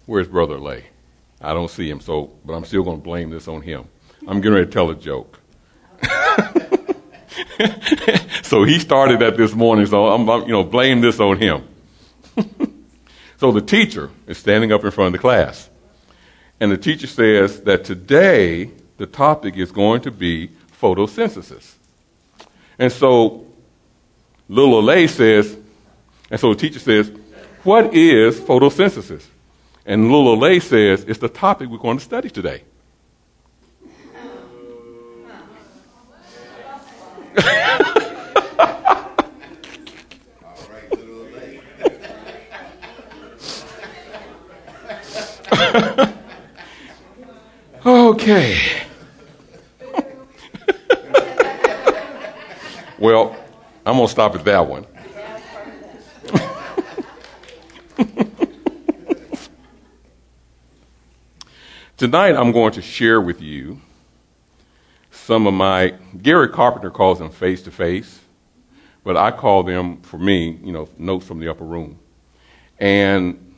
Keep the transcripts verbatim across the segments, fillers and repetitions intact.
Where's Brother Lay? I don't see him, so but I'm still going to blame this on him. I'm getting ready to tell a joke. So he started that this morning, so I'm, I'm you know, blame this on him. So the teacher is standing up in front of the class, and the teacher says that today the topic is going to be photosynthesis. And so little Lay says, and so the teacher says, what is photosynthesis? And little Lay says, it's the topic we're going to study today. Okay. Well, I'm going to stop at that one. Tonight, I'm going to share with you some of my, Gary Carpenter calls them face-to-face, but I call them, for me, you know, notes from the upper room. And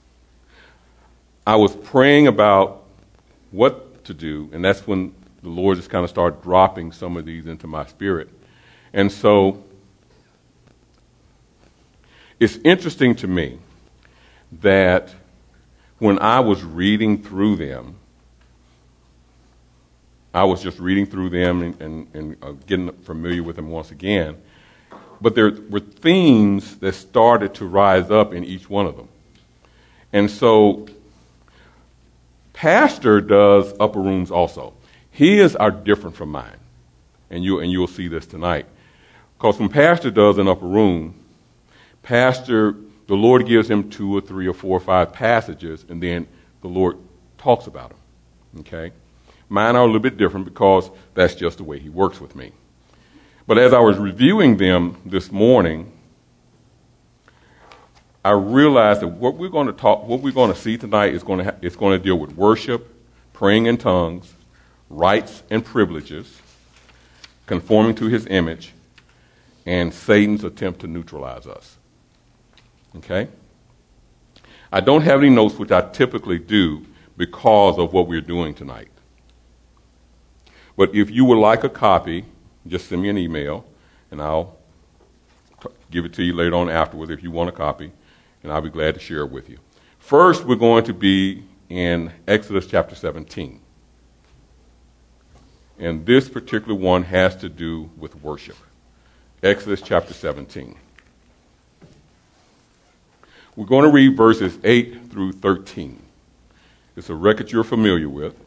I was praying about what to do, and that's when the Lord just kind of started dropping some of these into my spirit. And so it's interesting to me that when I was reading through them, I was just reading through them and, and, and uh, getting familiar with them once again, but there were themes that started to rise up in each one of them. And so Pastor does upper rooms also. His are different from mine, and, you, and you'll see this tonight. Because when Pastor does an upper room, Pastor, the Lord gives him two or three or four or five passages, and then the Lord talks about them, okay? Mine are a little bit different because that's just the way he works with me. But as I was reviewing them this morning, I realized that what we're going to talk, what we're going to see tonight is going to ha- it's going to deal with worship, praying in tongues, rights and privileges, conforming to his image, and Satan's attempt to neutralize us. Okay? I don't have any notes, which I typically do because of what we're doing tonight. But if you would like a copy, just send me an email, and I'll t- give it to you later on afterwards if you want a copy, and I'll be glad to share it with you. First, we're going to be in Exodus chapter seventeen. And this particular one has to do with worship. Exodus chapter seventeen. We're going to read verses eight through thirteen. It's a record you're familiar with.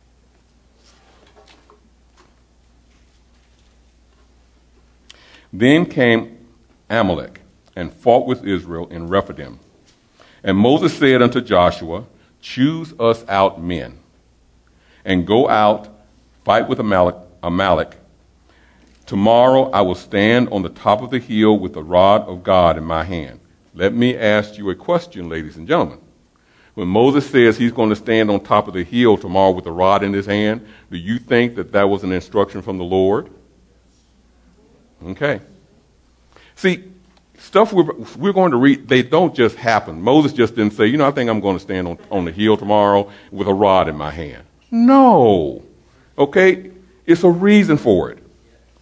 Then came Amalek and fought with Israel in Rephidim. And Moses said unto Joshua, choose us out men, and go out, fight with Amalek. Amalek. Tomorrow I will stand on the top of the hill with the rod of God in my hand. Let me ask you a question, ladies and gentlemen. When Moses says he's going to stand on top of the hill tomorrow with a rod in his hand, do you think that that was an instruction from the Lord? Okay. See, stuff we're, we're going to read, they don't just happen. Moses just didn't say, you know, I think I'm going to stand on, on the hill tomorrow with a rod in my hand. No. Okay? It's a reason for it.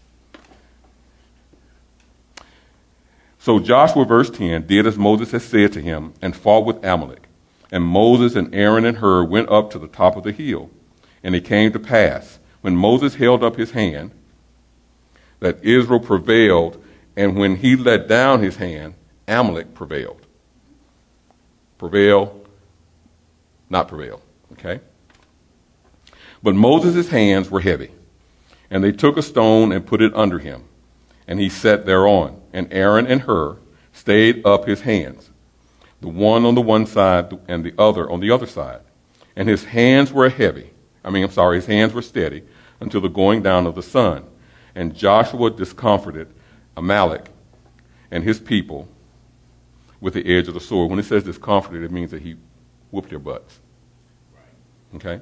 So Joshua, verse ten, did as Moses had said to him and fought with Amalek. And Moses and Aaron and Hur went up to the top of the hill. And it came to pass, when Moses held up his hand, that Israel prevailed, and when he let down his hand, Amalek prevailed. Prevail, not prevail, okay? But Moses' hands were heavy, and they took a stone and put it under him, and he sat thereon. And Aaron and Hur stayed up his hands, the one on the one side and the other on the other side. And his hands were heavy, I mean, I'm sorry, his hands were steady until the going down of the sun. And Joshua discomforted Amalek and his people with the edge of the sword. When it says discomforted, it means that he whooped their butts. Okay?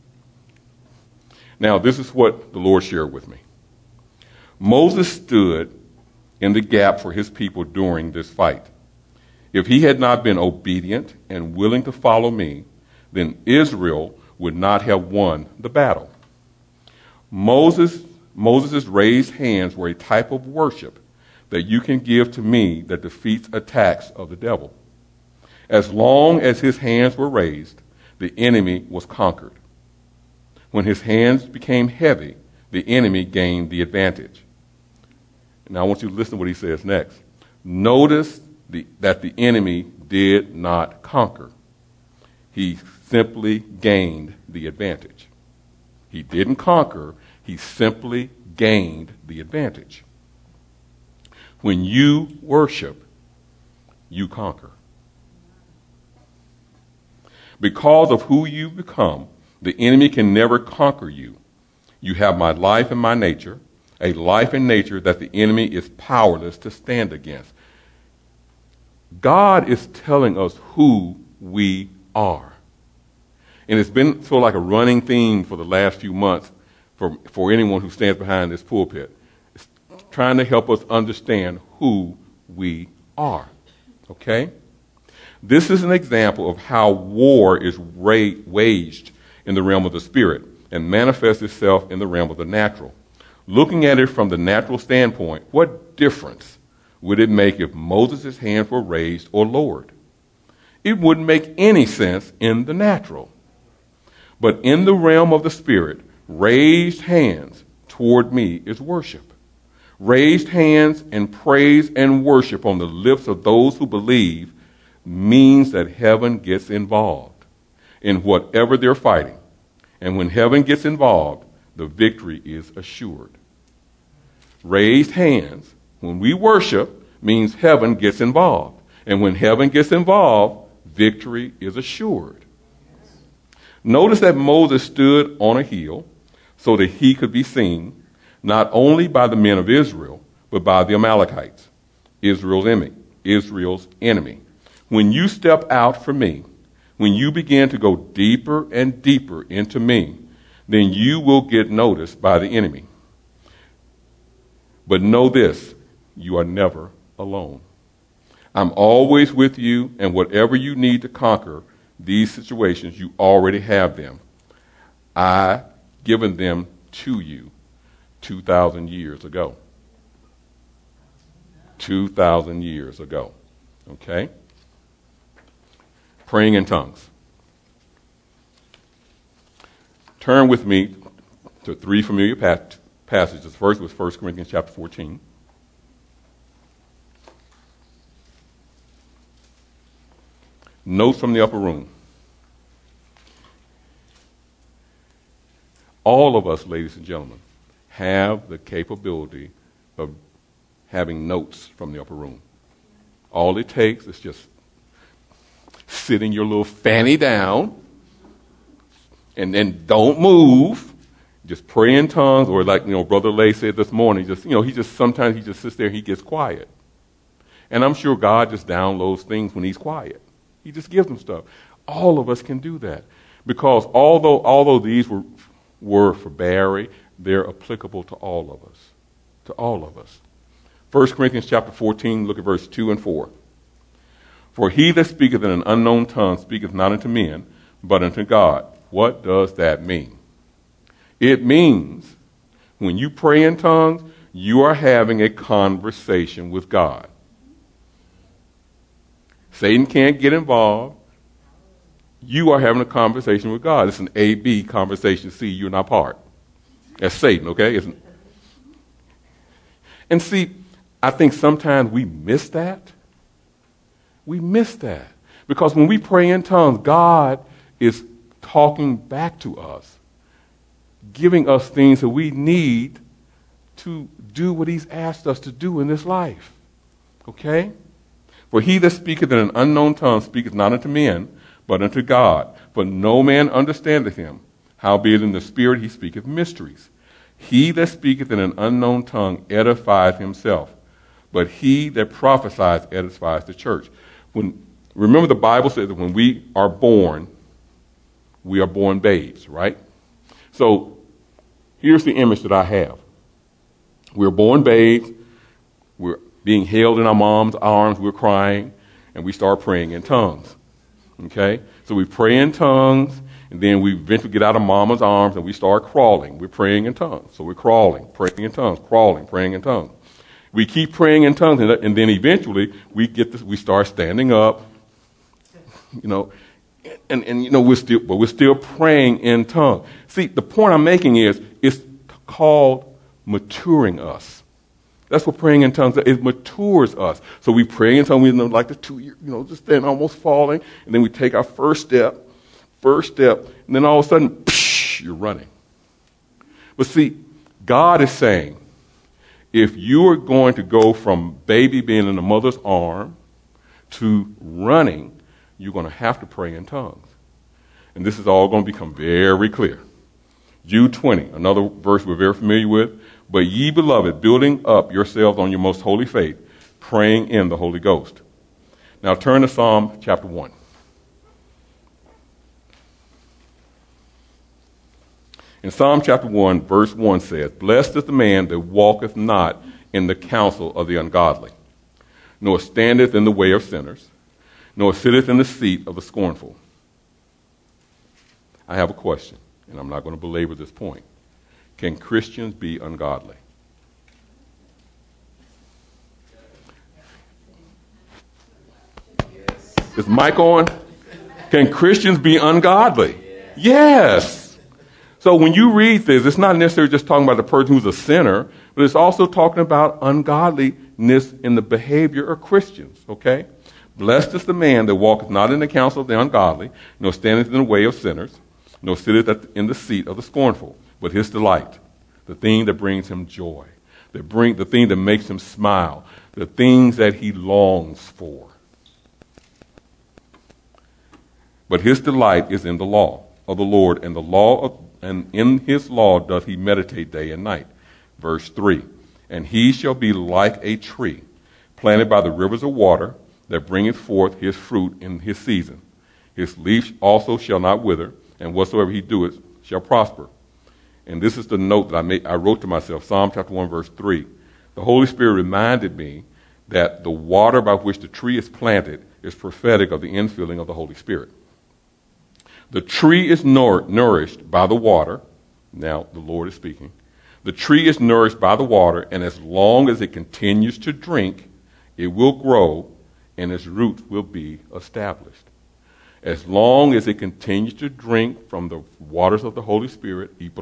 Now, this is what the Lord shared with me. Moses stood in the gap for his people during this fight. If he had not been obedient and willing to follow me, then Israel would not have won the battle. Moses, Moses' raised hands were a type of worship that you can give to me that defeats attacks of the devil. As long as his hands were raised, the enemy was conquered. When his hands became heavy, the enemy gained the advantage. Now I want you to listen to what he says next. Notice the, that the enemy did not conquer. He simply gained the advantage. He didn't conquer, he simply gained the advantage. When you worship, you conquer. Because of who you become, the enemy can never conquer you. You have my life and my nature, a life and nature that the enemy is powerless to stand against. God is telling us who we are. And it's been sort of like a running theme for the last few months for, for anyone who stands behind this pulpit. It's trying to help us understand who we are. Okay? This is an example of how war is ra- waged in the realm of the spirit and manifests itself in the realm of the natural. Looking at it from the natural standpoint, what difference would it make if Moses' hands were raised or lowered? It wouldn't make any sense in the natural. But in the realm of the spirit, raised hands toward me is worship. Raised hands and praise and worship on the lips of those who believe means that heaven gets involved in whatever they're fighting. And when heaven gets involved, the victory is assured. Raised hands, when we worship, means heaven gets involved. And when heaven gets involved, victory is assured. Notice that Moses stood on a hill so that he could be seen, not only by the men of Israel, but by the Amalekites, Israel's enemy. Israel's enemy. When you step out for me, when you begin to go deeper and deeper into me, then you will get noticed by the enemy. But know this, you are never alone. I'm always with you, and whatever you need to conquer these situations, you already have them. I've given them to you two thousand years ago. two thousand years ago. Okay? Praying in tongues. Turn with me to three familiar pas- passages. First was First Corinthians chapter fourteen. Notes from the upper room. All of us, ladies and gentlemen, have the capability of having notes from the upper room. All it takes is just sitting your little fanny down and then don't move. Just pray in tongues, or like, you know, Brother Lay said this morning, just, you know, he just, sometimes he just sits there, he gets quiet. And I'm sure God just downloads things when he's quiet. He just gives them stuff. All of us can do that. Because although, although these were, were for Barry, they're applicable to all of us. To all of us. First Corinthians chapter fourteen, look at verse two and four. For he that speaketh in an unknown tongue speaketh not unto men, but unto God. What does that mean? It means when you pray in tongues, you are having a conversation with God. Satan can't get involved. You are having a conversation with God. It's an A B conversation. C, you're not part. That's Satan, okay? It's, and see, I think sometimes we miss that. We miss that. Because when we pray in tongues, God is talking back to us, giving us things that we need to do what he's asked us to do in this life. Okay? For he that speaketh in an unknown tongue speaketh not unto men, but unto God. For no man understandeth him. Howbeit in the spirit he speaketh mysteries. He that speaketh in an unknown tongue edifieth himself, but he that prophesies edifies the church. When, remember the Bible says that when we are born, we are born babes, right? So here's the image that I have. We're born babes. We're being held in our mom's arms. We're crying. and we start praying in tongues. Okay? So we pray in tongues, and then we eventually get out of mama's arms and we start crawling. We're praying in tongues. So we're crawling, praying in tongues, crawling, praying in tongues. We keep praying in tongues, and, and then eventually we get this, we start standing up, you know, and, and you know, we're still, but we're still praying in tongues. See, the point I'm making is, it's called maturing us. That's what praying in tongues, it matures us. So we pray in tongues, we know, like the two year, you know, just then almost falling, and then we take our first step, first step, and then all of a sudden, psh, you're running. But see, God is saying, if you are going to go from baby being in the mother's arm to running, you're going to have to pray in tongues. And this is all going to become very clear. Jude twenty, another verse we're very familiar with. But ye beloved, building up yourselves on your most holy faith, praying in the Holy Ghost. Now turn to Psalm chapter one. In Psalm chapter one, verse one says, Blessed is the man that walketh not in the counsel of the ungodly, nor standeth in the way of sinners, nor sitteth in the seat of the scornful. I have a question, and I'm not going to belabor this point. Can Christians be ungodly? Is Mike on? Can Christians be ungodly? Yes. So when you read this, it's not necessarily just talking about the person who's a sinner, but it's also talking about ungodliness in the behavior of Christians, okay? Blessed is the man that walketh not in the counsel of the ungodly, nor standeth in the way of sinners, nor sitteth in the seat of the scornful, but his delight, the thing that brings him joy, that bring, the thing that makes him smile, the things that he longs for. But his delight is in the law of the Lord, and the law of, and in his law doth he meditate day and night. Verse three, and he shall be like a tree planted by the rivers of water, that bringeth forth his fruit in his season. His leaf also shall not wither, and whatsoever he doeth shall prosper. And this is the note that I made, I wrote to myself, Psalm chapter one, verse three. The Holy Spirit reminded me that the water by which the tree is planted is prophetic of the infilling of the Holy Spirit. The tree is nour- nourished by the water. Now, the Lord is speaking. The tree is nourished by the water, and as long as it continues to drink, it will grow, and its roots will be established. As long as it continues to drink from the waters of the Holy Spirit, the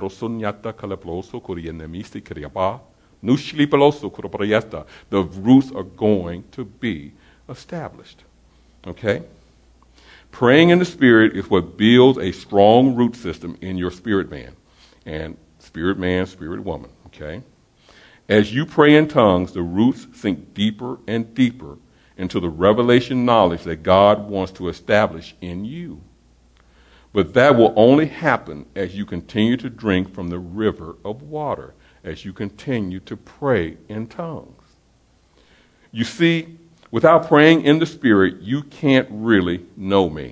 roots are going to be established. Okay? Praying in the Spirit is what builds a strong root system in your spirit man. And spirit man, spirit woman. Okay? As you pray in tongues, the roots sink deeper and deeper into the revelation knowledge that God wants to establish in you. But that will only happen as you continue to drink from the river of water, as you continue to pray in tongues. You see, without praying in the Spirit, you can't really know me.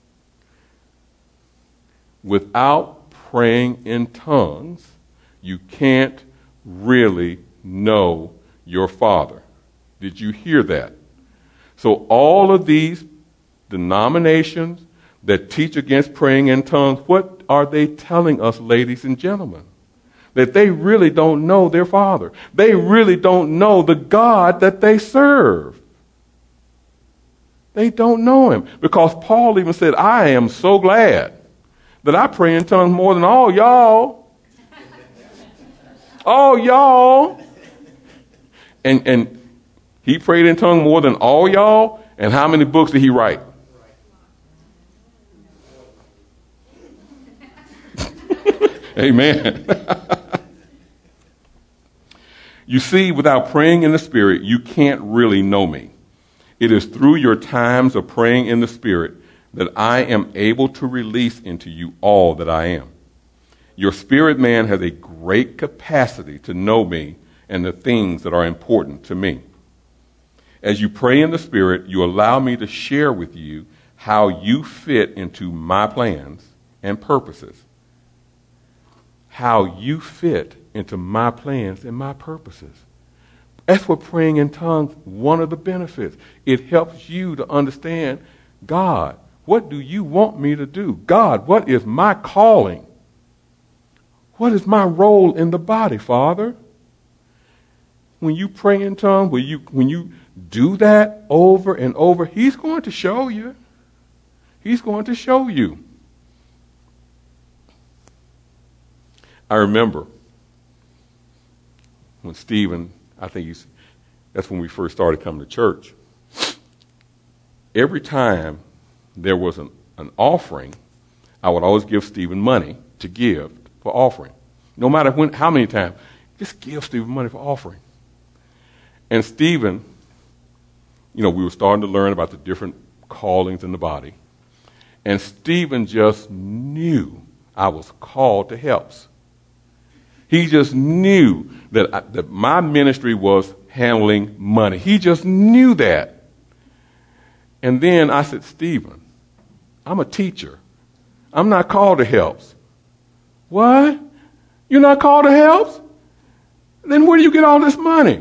Without praying in tongues, you can't really know your Father. Did you hear that? So all of these denominations that teach against praying in tongues, what are they telling us, ladies and gentlemen? That they really don't know their Father. They really don't know the God that they serve. They don't know him. Because Paul even said, I am so glad that I pray in tongues more than all y'all. All y'all. And, and he prayed in tongues more than all y'all. And how many books did he write? Amen. You see, without praying in the Spirit, you can't really know me. It is through your times of praying in the Spirit that I am able to release into you all that I am. Your spirit man has a great capacity to know me and the things that are important to me. As you pray in the Spirit, you allow me to share with you how you fit into my plans and purposes. How you fit into my plans and my purposes. That's what praying in tongues, one of the benefits. It helps you to understand, God, what do you want me to do? God, what is my calling? What is my role in the body, Father? When you pray in tongues, when you, when you do that over and over, he's going to show you. He's going to show you. I remember when Stephen, I think he's, that's when we first started coming to church. Every time there was an, an offering, I would always give Stephen money to give for offering. No matter when, how many times, just give Stephen money for offering. And Stephen, you know, we were starting to learn about the different callings in the body. And Stephen just knew I was called to helps. He just knew that, I, that my ministry was handling money. He just knew that. And then I said, Stephen, I'm a teacher. I'm not called to helps. What? You're not called to helps? Then where do you get all this money?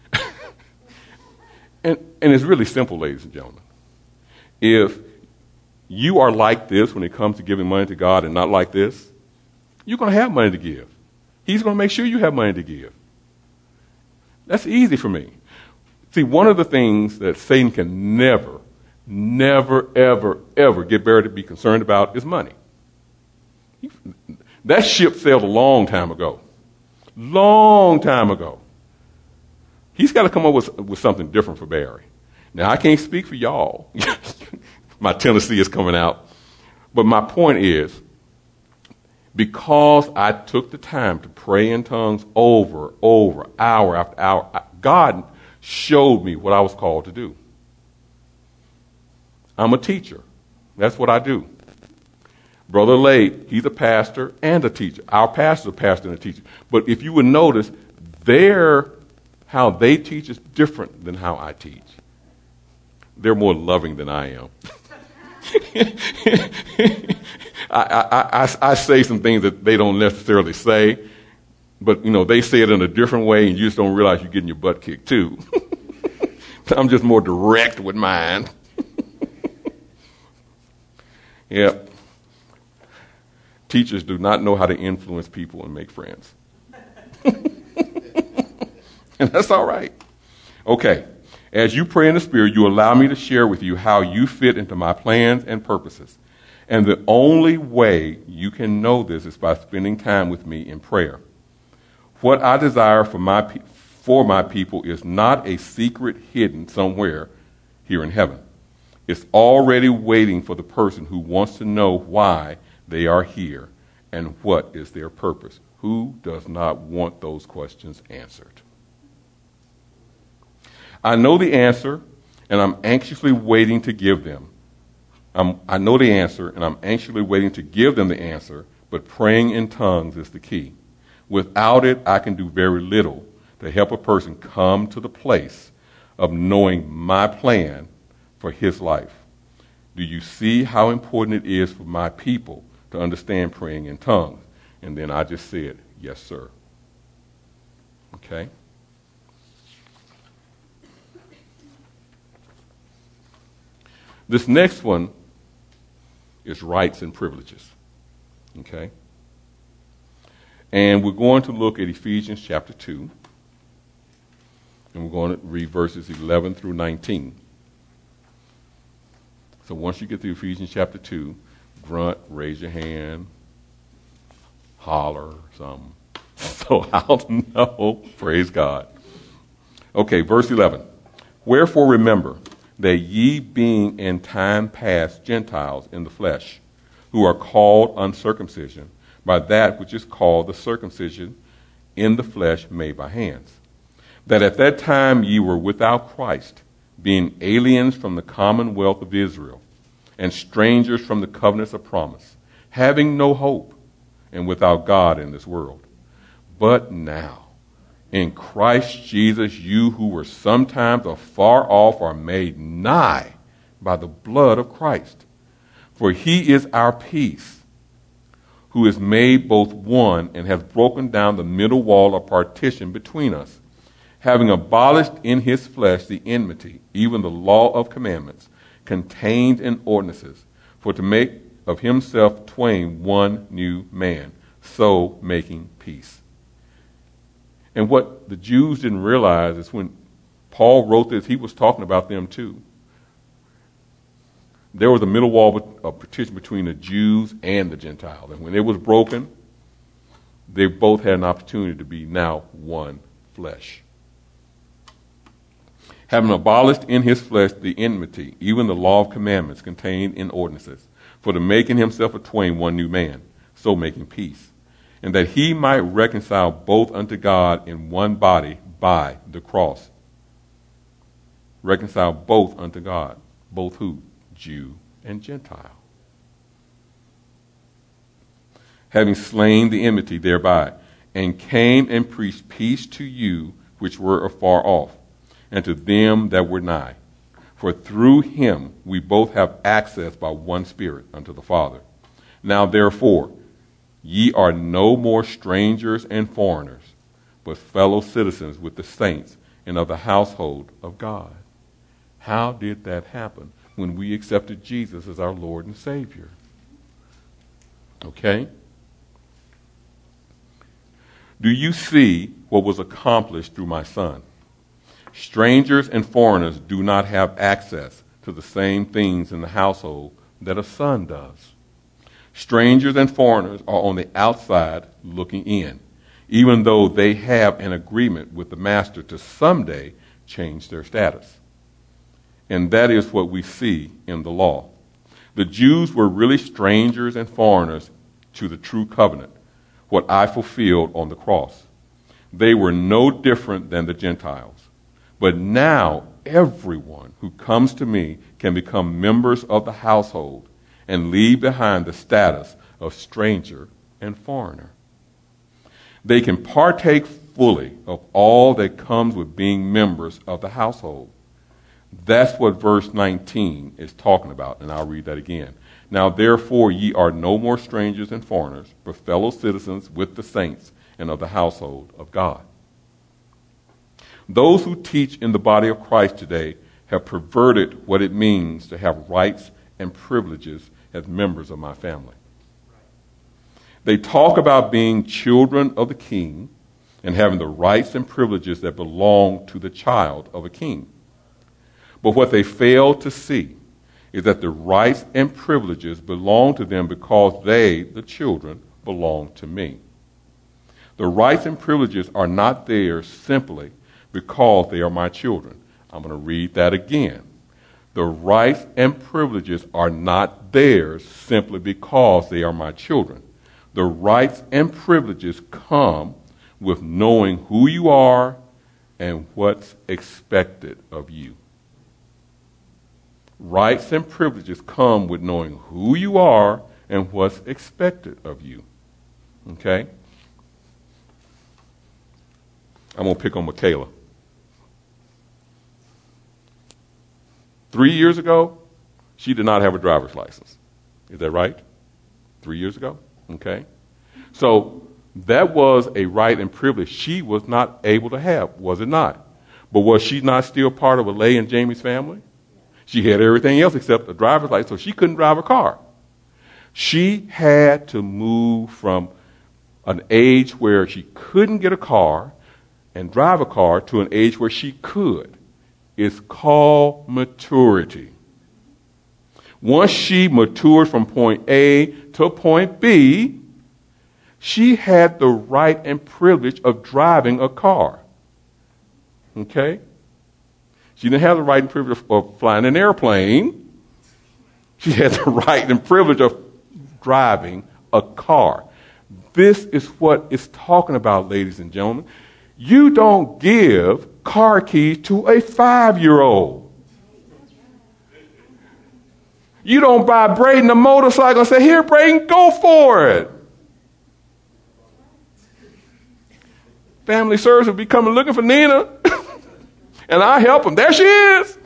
and, and it's really simple, ladies and gentlemen. If you are like this when it comes to giving money to God and not like this, you're going to have money to give. He's going to make sure you have money to give. That's easy for me. See, one of the things that Satan can never, never, ever, ever get Barry to be concerned about is money. He, that ship sailed a long time ago. Long time ago. He's got to come up with, with something different for Barry. Now, I can't speak for y'all. My Tennessee is coming out. But my point is, because I took the time to pray in tongues over, over, hour after hour, God showed me what I was called to do. I'm a teacher. That's what I do. Brother Lake, he's a pastor and a teacher. Our pastor's a pastor and a teacher. But if you would notice, their, how they teach is different than how I teach. They're more loving than I am. I, I, I, I say some things that they don't necessarily say, but, you know, they say it in a different way, and you just don't realize you're getting your butt kicked, too. I'm just more direct with mine. Yep. Teachers do not know how to influence people and make friends. And that's all right. Okay. As you pray in the Spirit, you allow me to share with you how you fit into my plans and purposes. And the only way you can know this is by spending time with me in prayer. What I desire for my pe- for my people is not a secret hidden somewhere here in heaven. It's already waiting for the person who wants to know why they are here and what is their purpose. Who does not want those questions answered? I know the answer, and I'm anxiously waiting to give them. I'm, I know the answer, and I'm anxiously waiting to give them the answer, but praying in tongues is the key. Without it, I can do very little to help a person come to the place of knowing my plan for his life. Do you see how important it is for my people to understand praying in tongues? And then I just said, yes, sir. Okay? This next one is rights and privileges. Okay? And we're going to look at Ephesians chapter two. And we're going to read verses eleven through nineteen. So once you get to Ephesians chapter two, grunt, raise your hand, holler, something. So I'll know. Praise God. Okay, verse eleven. Wherefore remember that ye being in time past Gentiles in the flesh, who are called uncircumcision, by that which is called the circumcision in the flesh made by hands, that at that time ye were without Christ, being aliens from the commonwealth of Israel, and strangers from the covenants of promise, having no hope, and without God in this world. But now, in Christ Jesus, you who were sometimes afar off are made nigh by the blood of Christ. For he is our peace, who is made both one and has broken down the middle wall of partition between us, having abolished in his flesh the enmity, even the law of commandments, contained in ordinances, for to make of himself twain one new man, so making peace. And what the Jews didn't realize is when Paul wrote this, he was talking about them too. There was a middle wall of partition between the Jews and the Gentiles. And when it was broken, they both had an opportunity to be now one flesh. Having abolished in his flesh the enmity, even the law of commandments contained in ordinances, for the making himself a twain one new man, so making peace, and that he might reconcile both unto God in one body by the cross. Reconcile both unto God, both who? Jew and Gentile. Having slain the enmity thereby, and came and preached peace to you which were afar off, and to them that were nigh. For through him we both have access by one Spirit unto the Father. Now therefore, ye are no more strangers and foreigners, but fellow citizens with the saints and of the household of God. How did that happen? When we accepted Jesus as our Lord and Savior. Okay? Do you see what was accomplished through my Son? Strangers and foreigners do not have access to the same things in the household that a son does. Strangers and foreigners are on the outside looking in, even though they have an agreement with the master to someday change their status. And that is what we see in the law. The Jews were really strangers and foreigners to the true covenant, what I fulfilled on the cross. They were no different than the Gentiles. But now everyone who comes to me can become members of the household and leave behind the status of stranger and foreigner. They can partake fully of all that comes with being members of the household. That's what verse nineteen is talking about, and I'll read that again. Now therefore ye are no more strangers and foreigners, but fellow citizens with the saints and of the household of God. Those who teach in the body of Christ today have perverted what it means to have rights and privileges as members of my family. They talk about being children of the king and having the rights and privileges that belong to the child of a king. But what they fail to see is that the rights and privileges belong to them because they, the children, belong to me. The rights and privileges are not theirs simply because they are my children. I'm going to read that again. The rights and privileges are not theirs simply because they are my children. The rights and privileges come with knowing who you are and what's expected of you. Rights and privileges come with knowing who you are and what's expected of you. Okay? I'm going to pick on Michaela. Three years ago, she did not have a driver's license. Is that right? Three years ago? Okay. So that was a right and privilege she was not able to have, was it not? But was she not still part of Alay and Jamie's family? She had everything else except a driver's license, so she couldn't drive a car. She had to move from an age where she couldn't get a car and drive a car to an age where she could. It's called maturity. Once she matured from point A to point B, she had the right and privilege of driving a car. Okay? She didn't have the right and privilege of flying an airplane. She had the right and privilege of driving a car. This is what it's talking about, ladies and gentlemen. You don't give car keys to a five-year-old. You don't buy Braden a motorcycle and say, here, Braden, go for it. Family service will be coming looking for Nina, and I help them. There she is.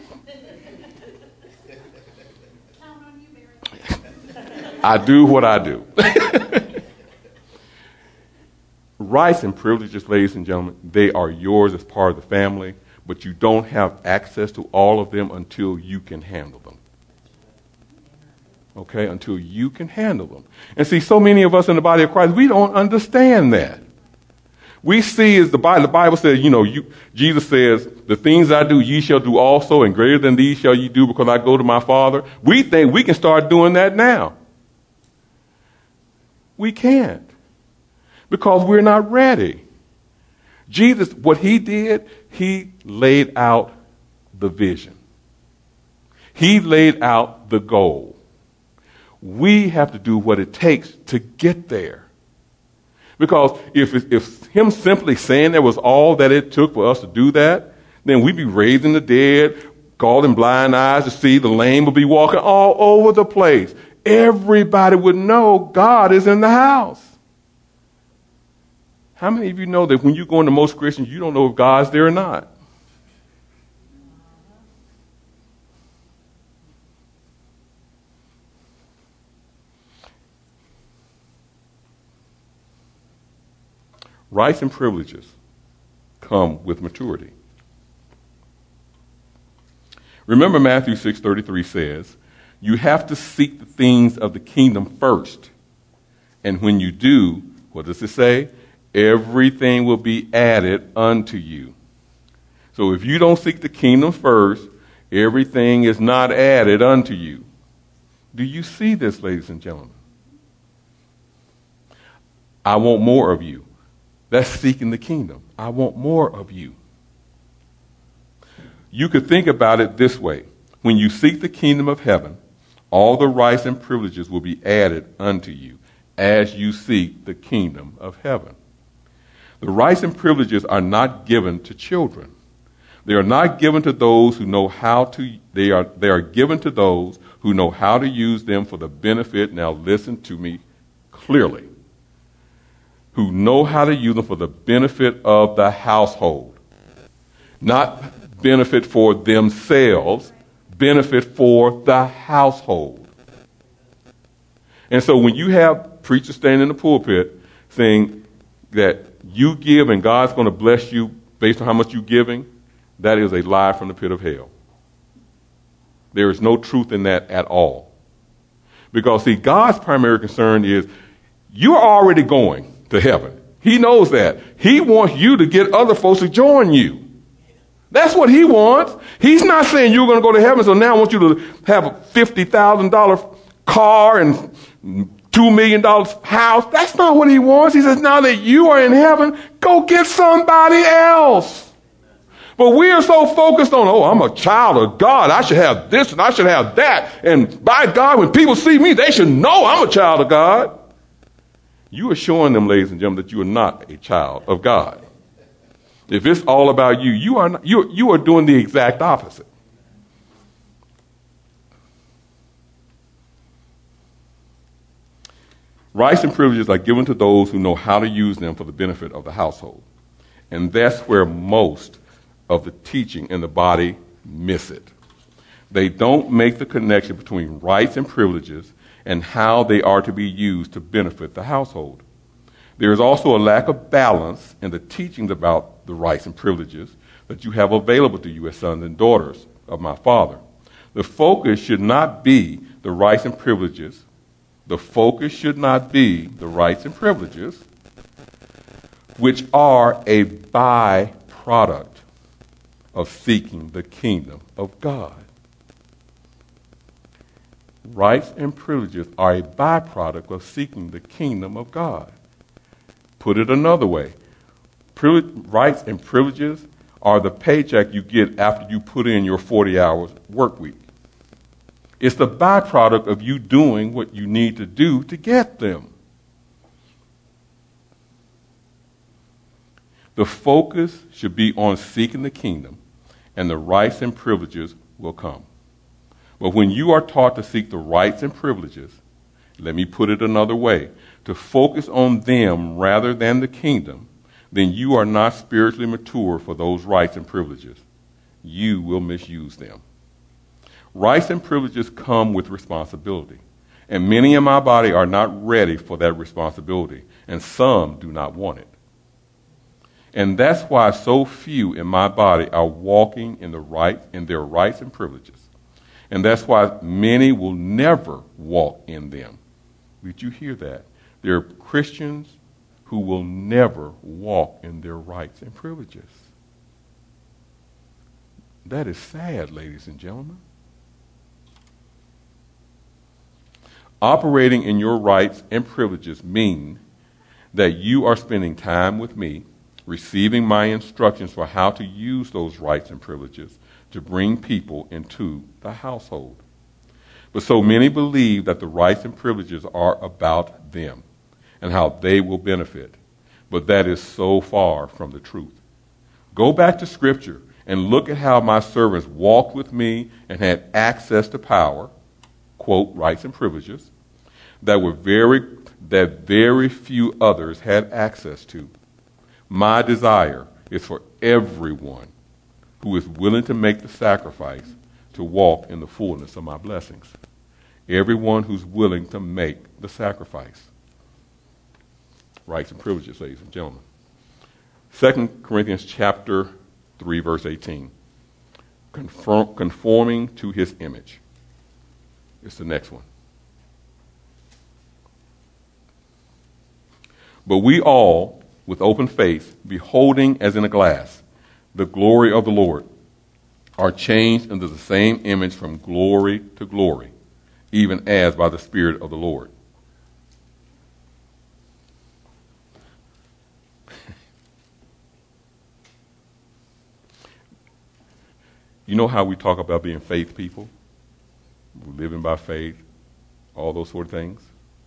I do what I do. rights and privileges, ladies and gentlemen, they are yours as part of the family, but you don't have access to all of them until you can handle them. Okay, until you can handle them. And see, so many of us in the body of Christ, we don't understand that. We see, as the Bible, the Bible says, you know, you, Jesus says, the things I do, ye shall do also, and greater than these shall ye do, because I go to my Father. We think we can start doing that now. We can't, because we're not ready. Jesus, what he did, he laid out the vision. He laid out the goal. We have to do what it takes to get there. Because if, if him simply saying there was all that it took for us to do that, then we'd be raising the dead, calling blind eyes to see, the lame would be walking all over the place. Everybody would know God is in the house. How many of you know that when you go into most Christians, you don't know if God's there or not? Rights and privileges come with maturity. Remember, Matthew six thirty-three says, you have to seek the things of the kingdom first. And when you do, what does it say? Everything will be added unto you. So if you don't seek the kingdom first, everything is not added unto you. Do you see this, ladies and gentlemen? I want more of you. That's seeking the kingdom. I want more of you. You could think about it this way. When you seek the kingdom of heaven, all the rights and privileges will be added unto you as you seek the kingdom of heaven. The rights and privileges are not given to children. They are not given to those who know how to, they are, they are given to those who know how to use them for the benefit, now listen to me clearly, who know how to use them for the benefit of the household. Not benefit for themselves, benefit for the household. And so when you have preachers standing in the pulpit saying that you give and God's going to bless you based on how much you're giving, that is a lie from the pit of hell. There is no truth in that at all. Because, see, God's primary concern is you're already going to heaven. He knows that. He wants you to get other folks to join you. That's what he wants. He's not saying you're going to go to heaven, so now I want you to have a fifty thousand dollars car and two million dollars house. That's not what he wants. He says, now that you are in heaven, go get somebody else. But we are so focused on, oh, I'm a child of God. I should have this and I should have that. And by God, when people see me, they should know I'm a child of God. You are showing them, ladies and gentlemen, that you are not a child of God. If it's all about you, you are not, you, you are doing the exact opposite. Rights and privileges are given to those who know how to use them for the benefit of the household. And that's where most of the teaching in the body miss it. They don't make the connection between rights and privileges and how they are to be used to benefit the household. There is also a lack of balance in the teachings about the rights and privileges that you have available to you as sons and daughters of my Father. The focus should not be the rights and privileges. The focus should not be the rights and privileges, which are a byproduct of seeking the kingdom of God. Rights and privileges are a byproduct of seeking the kingdom of God. Put it another way, rights and privileges are the paycheck you get after you put in your forty hours work week. It's the byproduct of you doing what you need to do to get them. The focus should be on seeking the kingdom, and the rights and privileges will come. But when you are taught to seek the rights and privileges, let me put it another way, to focus on them rather than the kingdom, then you are not spiritually mature for those rights and privileges. You will misuse them. Rights and privileges come with responsibility, and many in my body are not ready for that responsibility, and some do not want it. And that's why so few in my body are walking in the right in their rights and privileges. And that's why many will never walk in them. Did you hear that? There are Christians who will never walk in their rights and privileges. That is sad, ladies and gentlemen. Operating in your rights and privileges mean that you are spending time with me, receiving my instructions for how to use those rights and privileges to bring people into the household. But so many believe that the rights and privileges are about them and how they will benefit. But that is so far from the truth. Go back to Scripture and look at how my servants walked with me and had access to power, quote, rights and privileges, that were very that very few others had access to. My desire is for everyone who is willing to make the sacrifice to walk in the fullness of my blessings. Everyone who's willing to make the sacrifice. Rights and privileges, ladies and gentlemen. Second Corinthians chapter three, verse eighteen. Conform, conforming to his image. It's the next one. But we all, with open face, beholding as in a glass the glory of the Lord, are changed into the same image from glory to glory, even as by the Spirit of the Lord. You know how we talk about being faith people? We're living by faith, all those sort of things.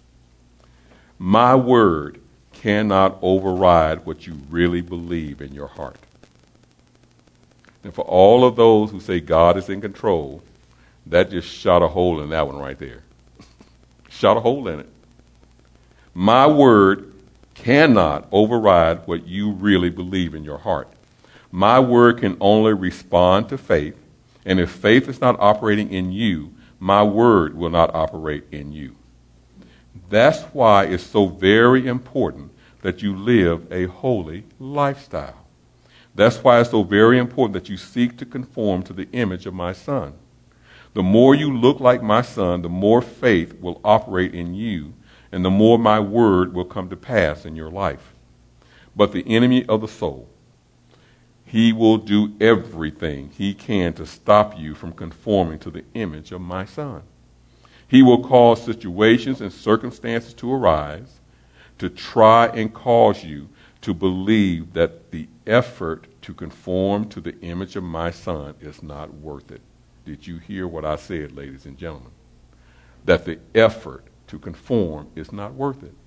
My word cannot override what you really believe in your heart. And for all of those who say God is in control, that just shot a hole in that one right there. Shot a hole in it. My word cannot override what you really believe in your heart. My word can only respond to faith, and if faith is not operating in you, my word will not operate in you. That's why it's so very important that you live a holy lifestyle. That's why it's so very important that you seek to conform to the image of my Son. The more you look like my Son, the more faith will operate in you, and the more my word will come to pass in your life. But the enemy of the soul, he will do everything he can to stop you from conforming to the image of my Son. He will cause situations and circumstances to arise to try and cause you to believe that the effort to conform to the image of my Son is not worth it. Did you hear what I said, ladies and gentlemen? That the effort to conform is not worth it.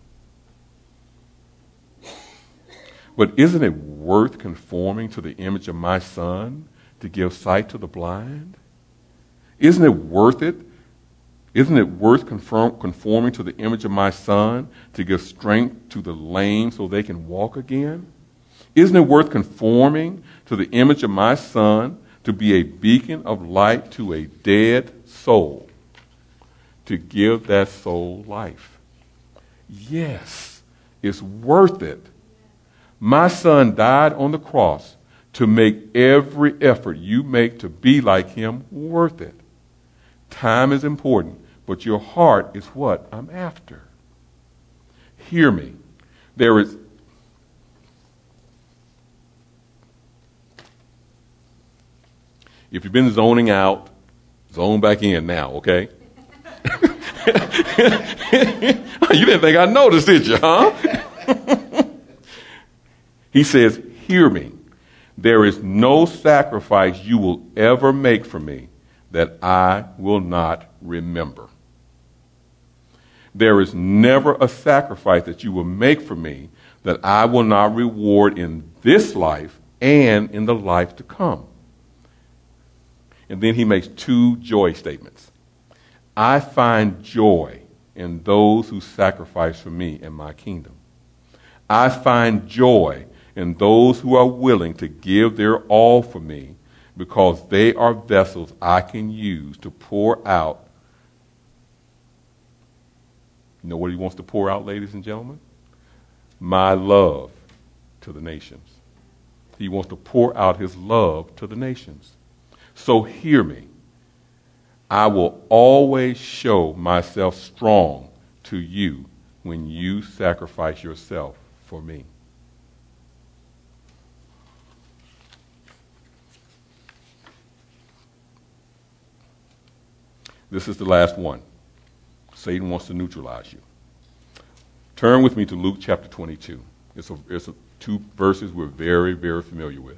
But isn't it worth conforming to the image of my Son to give sight to the blind? Isn't it worth it? Isn't it worth conform, conforming to the image of my Son to give strength to the lame so they can walk again? Isn't it worth conforming to the image of my Son to be a beacon of light to a dead soul, to give that soul life? Yes, it's worth it. My Son died on the cross to make every effort you make to be like him worth it. Time is important, but your heart is what I'm after. Hear me. There is If you've been zoning out, zone back in now, okay? You didn't think I noticed, did you, huh? He says, hear me. There is no sacrifice you will ever make for me that I will not remember. There is never a sacrifice that you will make for me that I will not reward in this life and in the life to come. And then he makes two joy statements. I find joy in those who sacrifice for me in my kingdom. I find joy in those who are willing to give their all for me because they are vessels I can use to pour out. You know what he wants to pour out, ladies and gentlemen? My love to the nations. He wants to pour out his love to the nations. So hear me. I will always show myself strong to you when you sacrifice yourself for me. This is the last one. Satan wants to neutralize you. Turn with me to Luke chapter twenty-two. It's, a, it's a, two verses we're very, very familiar with.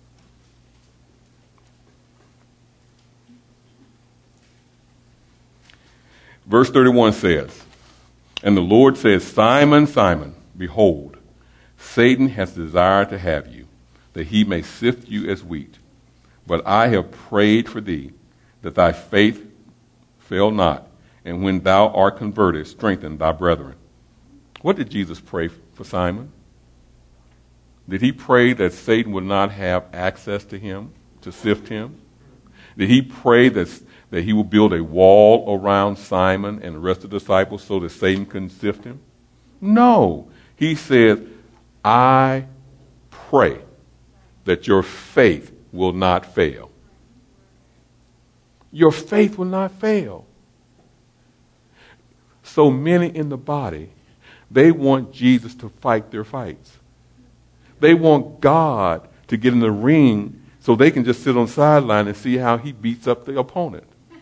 Verse thirty-one says, "And the Lord says, Simon, Simon, behold, Satan has desired to have you, that he may sift you as wheat. But I have prayed for thee, that thy faith fail not, and when thou art converted, strengthen thy brethren." What did Jesus pray for Simon? Did he pray that Satan would not have access to him, to sift him? Did he pray that, that he would build a wall around Simon and the rest of the disciples so that Satan couldn't sift him? No. He said, I pray that your faith will not fail. Your faith will not fail. So many in the body, they want Jesus to fight their fights. They want God to get in the ring so they can just sit on the sideline and see how he beats up the opponent.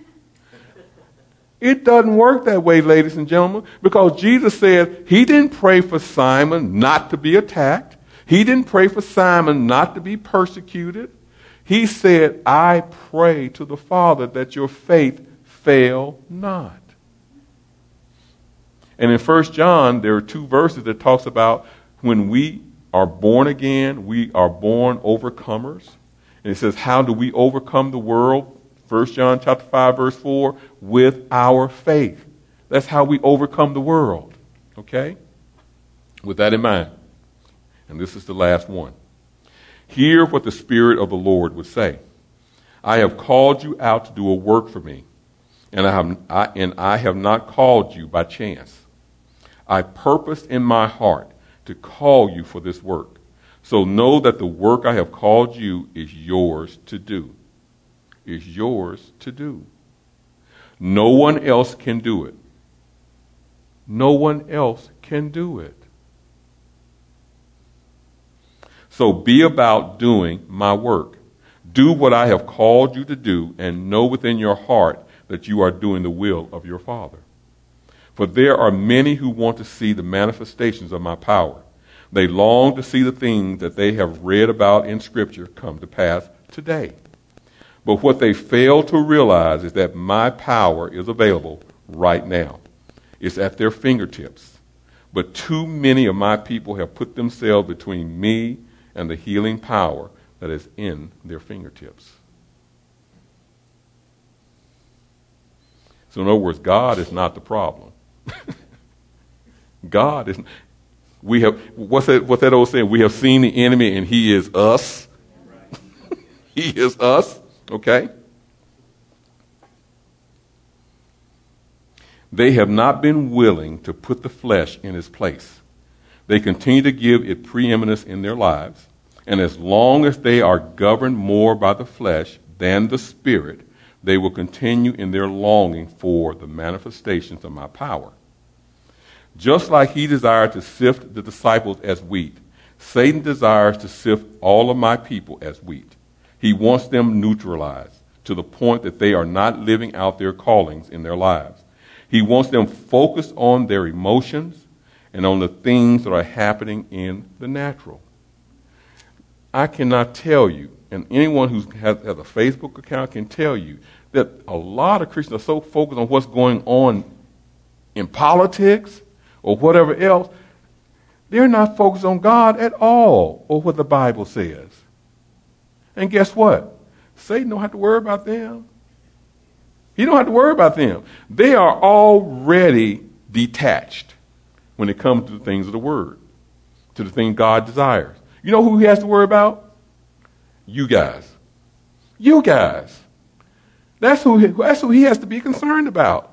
It doesn't work that way, ladies and gentlemen, because Jesus said he didn't pray for Simon not to be attacked. He didn't pray for Simon not to be persecuted. He said, I pray to the Father that your faith fail not. And in First John, there are two verses that talks about when we are born again, we are born overcomers. And it says, how do we overcome the world? First John chapter five, verse four, with our faith. That's how we overcome the world. Okay? With that in mind. And this is the last one. Hear what the Spirit of the Lord would say. I have called you out to do a work for me, and I have, I, and I have not called you by chance. I purposed in my heart to call you for this work. So know that the work I have called you is yours to do. Is yours to do. No one else can do it. No one else can do it. So be about doing my work. Do what I have called you to do, and know within your heart that you are doing the will of your Father. For there are many who want to see the manifestations of my power. They long to see the things that they have read about in Scripture come to pass today. But what they fail to realize is that my power is available right now. It's at their fingertips. But too many of my people have put themselves between me and the healing power that is in their fingertips. So in other words, God is not the problem. God is. We have what's that? What's that old saying? We have seen the enemy, and he is us. He is us. Okay. They have not been willing to put the flesh in its place. They continue to give it preeminence in their lives, and as long as they are governed more by the flesh than the Spirit, they will continue in their longing for the manifestations of my power. Just like he desired to sift the disciples as wheat, Satan desires to sift all of my people as wheat. He wants them neutralized to the point that they are not living out their callings in their lives. He wants them focused on their emotions and on the things that are happening in the natural. I cannot tell you, and anyone who has, has a Facebook account can tell you, that a lot of Christians are so focused on what's going on in politics or whatever else, they're not focused on God at all or what the Bible says. And guess what? Satan don't have to worry about them. He don't have to worry about them. They are already detached when it comes to the things of the Word, to the things God desires. You know who he has to worry about? You guys. You guys. That's who he, that's who he has to be concerned about.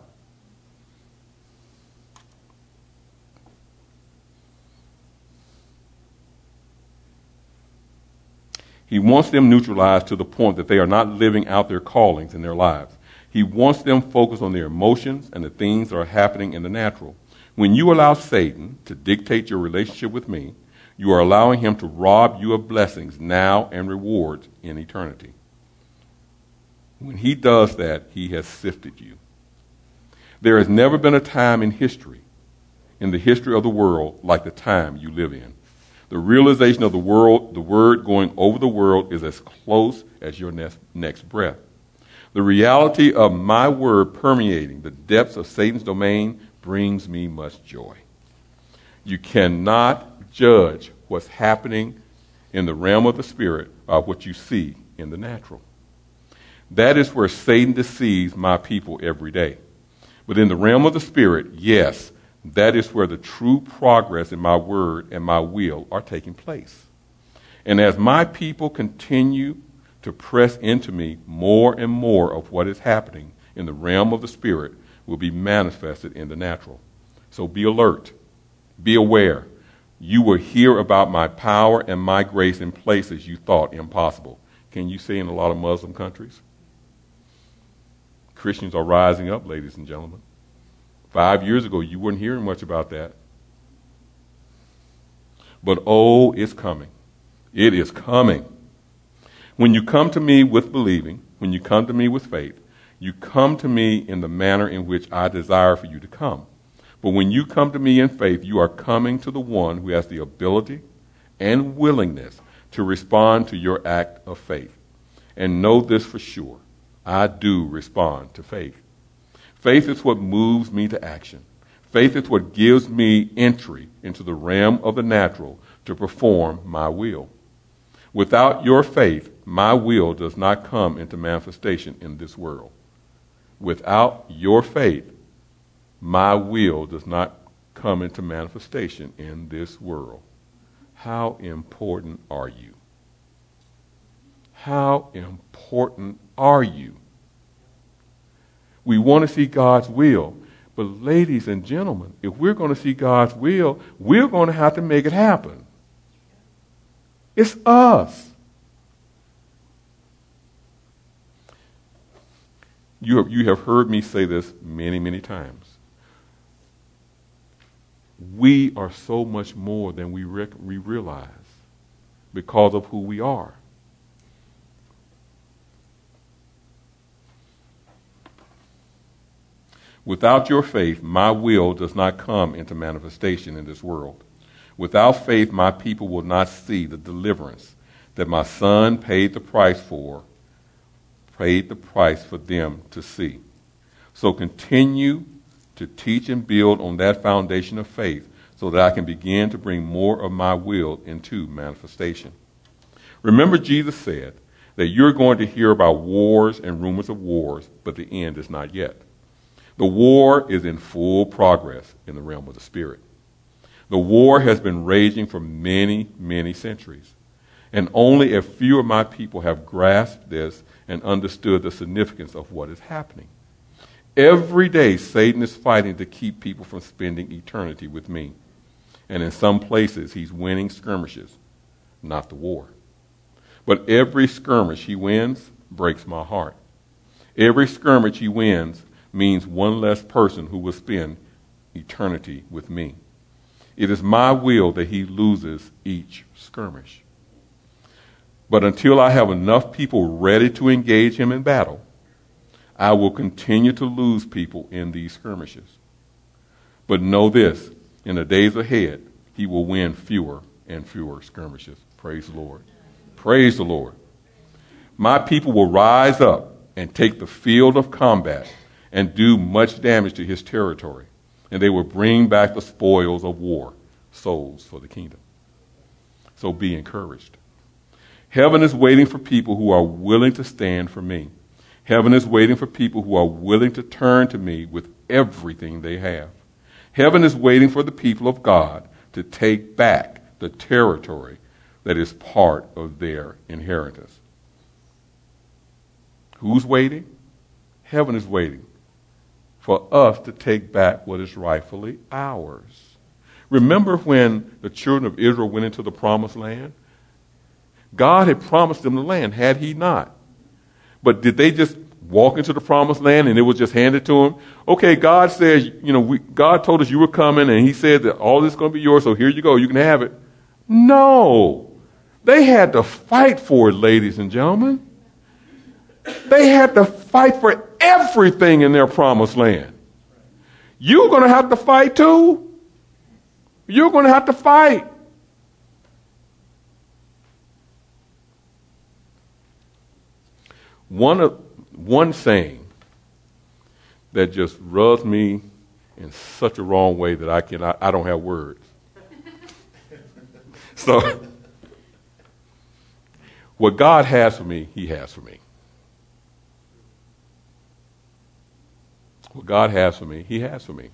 He wants them neutralized to the point that they are not living out their callings in their lives. He wants them focused on their emotions and the things that are happening in the natural. When you allow Satan to dictate your relationship with me, you are allowing him to rob you of blessings now and rewards in eternity. When he does that, he has sifted you. There has never been a time in history, in the history of the world, like the time you live in. The realization of the world, the word going over the world is as close as your next, next breath. The reality of my word permeating the depths of Satan's domain brings me much joy. You cannot judge what's happening in the realm of the spirit by what you see in the natural. That is where Satan deceives my people every day. But in the realm of the spirit, yes, that is where the true progress in my word and my will are taking place. And as my people continue to press into me, more and more of what is happening in the realm of the spirit will be manifested in the natural. So be alert. Be aware. You will hear about my power and my grace in places you thought impossible. Can you see in a lot of Muslim countries? Christians are rising up, ladies and gentlemen. Five years ago, you weren't hearing much about that. But oh, it's coming. It is coming. When you come to me with believing, when you come to me with faith, you come to me in the manner in which I desire for you to come. But when you come to me in faith, you are coming to the one who has the ability and willingness to respond to your act of faith. And know this for sure. I do respond to faith. Faith is what moves me to action. Faith is what gives me entry into the realm of the natural to perform my will. Without your faith, my will does not come into manifestation in this world. Without your faith, my will does not come into manifestation in this world. How important are you? How important are you? We want to see God's will. But ladies and gentlemen, if we're going to see God's will, we're going to have to make it happen. It's us. You have, you have heard me say this many, many times. We are so much more than we, rec- we realize because of who we are. Without your faith, my will does not come into manifestation in this world. Without faith, my people will not see the deliverance that my son paid the price for, paid the price for them to see. So continue to teach and build on that foundation of faith so that I can begin to bring more of my will into manifestation. Remember, Jesus said that you're going to hear about wars and rumors of wars, but the end is not yet. The war is in full progress in the realm of the spirit. The war has been raging for many, many centuries. And only a few of my people have grasped this and understood the significance of what is happening. Every day, Satan is fighting to keep people from spending eternity with me. And in some places, he's winning skirmishes, not the war. But every skirmish he wins breaks my heart. Every skirmish he wins means one less person who will spend eternity with me. It is my will that he loses each skirmish. But until I have enough people ready to engage him in battle, I will continue to lose people in these skirmishes. But know this, in the days ahead, he will win fewer and fewer skirmishes. Praise the Lord. Praise the Lord. My people will rise up and take the field of combat and do much damage to his territory. And they will bring back the spoils of war, souls for the kingdom. So be encouraged. Heaven is waiting for people who are willing to stand for me. Heaven is waiting for people who are willing to turn to me with everything they have. Heaven is waiting for the people of God to take back the territory that is part of their inheritance. Who's waiting? Heaven is waiting for us to take back what is rightfully ours. Remember when the children of Israel went into the promised land? God had promised them the land, had he not? But did they just walk into the promised land and it was just handed to them? Okay, God says, you know, we, God told us you were coming and he said that all this is going to be yours, so here you go, you can have it. No. They had to fight for it, ladies and gentlemen. They had to fight for everything in their promised land. You're going to have to fight too. You're going to have to fight. One of one saying that just rubs me in such a wrong way that I can I, I don't have words. So what God has for me, he has for me. What God has for me, he has for me.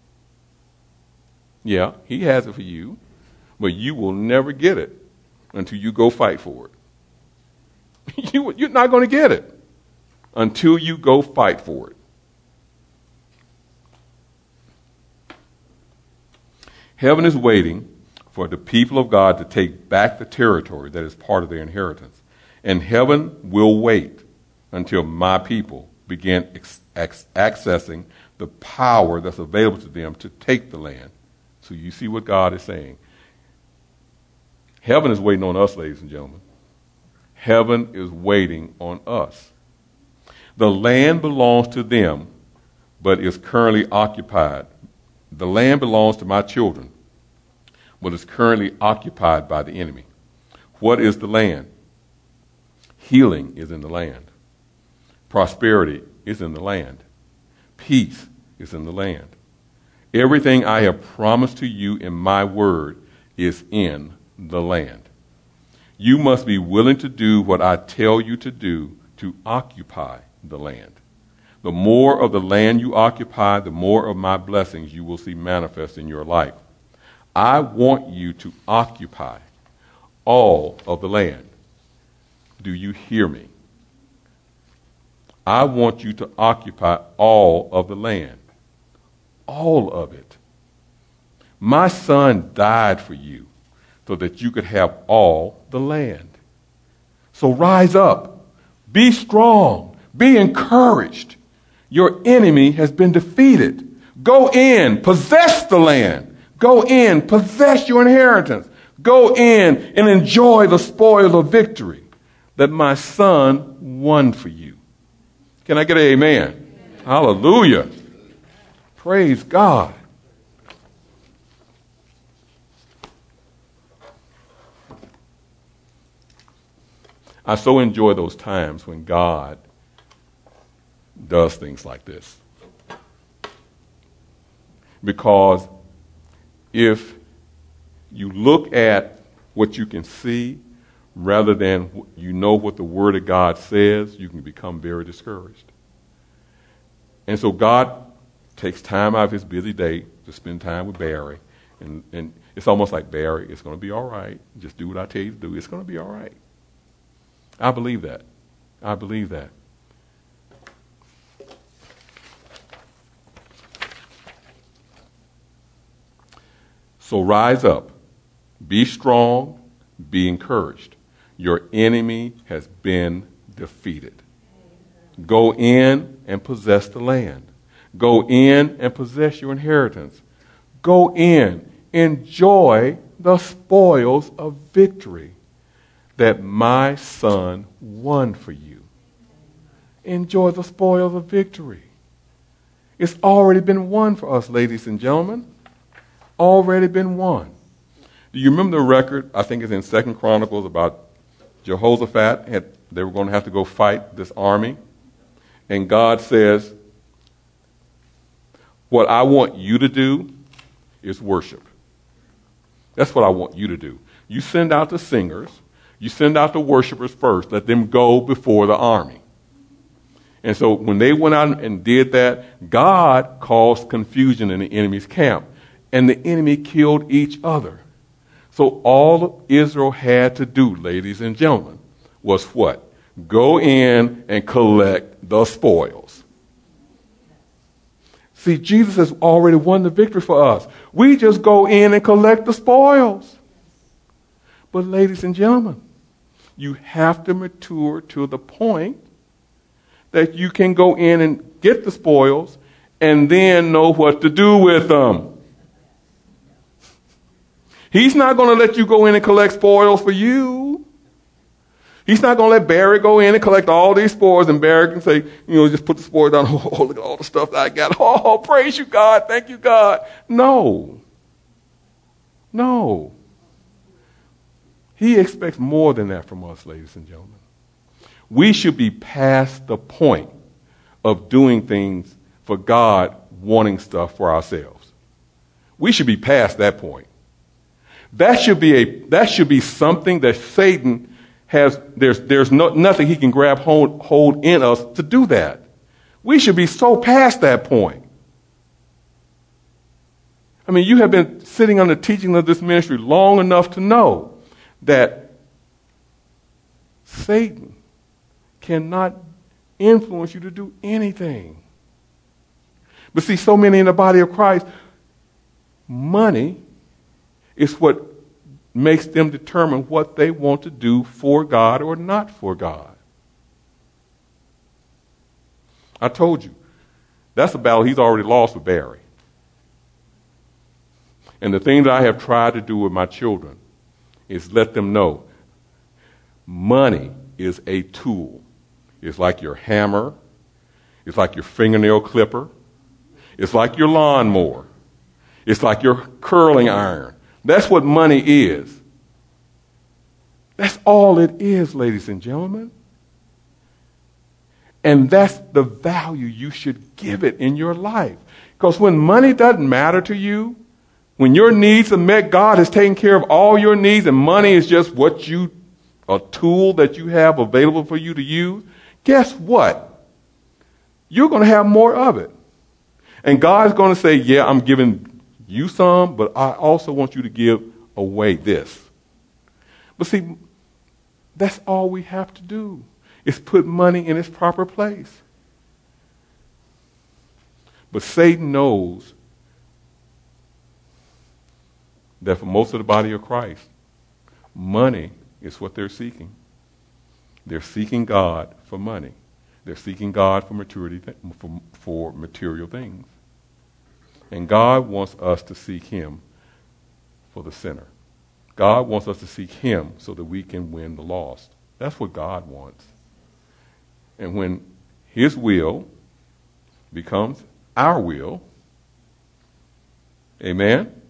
Yeah, he has it for you, but you will never get it until you go fight for it. You, you're not going to get it until you go fight for it. Heaven is waiting for the people of God to take back the territory that is part of their inheritance. And heaven will wait until my people begin ex- ex- accessing the power that's available to them to take the land. So you see what God is saying. Heaven is waiting on us, ladies and gentlemen. Heaven is waiting on us. The land belongs to them, but is currently occupied. The land belongs to my children, but is currently occupied by the enemy. What is the land? Healing is in the land. Prosperity is in the land. Peace is in the land. Everything I have promised to you in my word is in the land. You must be willing to do what I tell you to do to occupy the land. The more of the land you occupy, the more of my blessings you will see manifest in your life. I want you to occupy all of the land. Do you hear me? I want you to occupy all of the land. All of it. My son died for you so that you could have all the land. So rise up. Be strong. Be encouraged. Your enemy has been defeated. Go in, possess the land. Go in, possess your inheritance. Go in and enjoy the spoils of victory that my son won for you. Can I get an amen? Amen. Hallelujah. Praise God. I so enjoy those times when God does things like this. Because if you look at what you can see rather than you know what the Word of God says, you can become very discouraged. And so God takes time out of his busy day to spend time with Barry. And, and it's almost like, Barry, it's going to be all right. Just do what I tell you to do. It's going to be all right. I believe that. I believe that. So rise up. Be strong. Be encouraged. Your enemy has been defeated. Go in and possess the land. Go in and possess your inheritance. Go in. Enjoy the spoils of victory that my son won for you. Enjoy the spoils of victory. It's already been won for us, ladies and gentlemen. Already been won. Do you remember the record, I think it's in Second Chronicles, about Jehoshaphat? Had, they were going to have to go fight this army. And God says, what I want you to do is worship. That's what I want you to do. You send out the singers. You send out the worshipers first. Let them go before the army. And so when they went out and did that, God caused confusion in the enemy's camp. And the enemy killed each other. So all Israel had to do, ladies and gentlemen, was what? Go in and collect the spoils. See, Jesus has already won the victory for us. We just go in and collect the spoils. But ladies and gentlemen, You have to mature to the point that you can go in and get the spoils and then know what to do with them. He's not going to let you go in and collect spoils for you. He's not going to let Barry go in and collect all these spoils, and Barry can say, you know, just put the spoils down. Oh, look at all the stuff that I got. Oh, praise you, God. Thank you, God. No. No. He expects more than that from us, ladies and gentlemen. We should be past the point of doing things for God, wanting stuff for ourselves. We should be past that point. That should be a that should be something that Satan has. There's there's no, nothing he can grab hold, hold in us to do that. We should be so past that point. I mean, you have been sitting on the teaching of this ministry long enough to know that Satan cannot influence you to do anything. But see, so many in the body of Christ, money is what makes them determine what they want to do for God or not for God. I told you, that's a battle he's already lost with Barry. And the thing that I have tried to do with my children is let them know money is a tool. It's like your hammer. It's like your fingernail clipper. It's like your lawnmower. It's like your curling iron. That's what money is. That's all it is, ladies and gentlemen. And that's the value you should give it in your life. Because when money doesn't matter to you, when your needs are met, God has taken care of all your needs, and money is just what you, a tool that you have available for you to use, guess what? You're going to have more of it. And God's going to say, yeah, I'm giving you some, but I also want you to give away this. But see, that's all we have to do is put money in its proper place. But Satan knows that for most of the body of Christ, money is what they're seeking. They're seeking God for money. They're seeking God for maturity, for, for material things. And God wants us to seek him for the sinner. God wants us to seek him so that we can win the lost. That's what God wants. And when his will becomes our will, amen,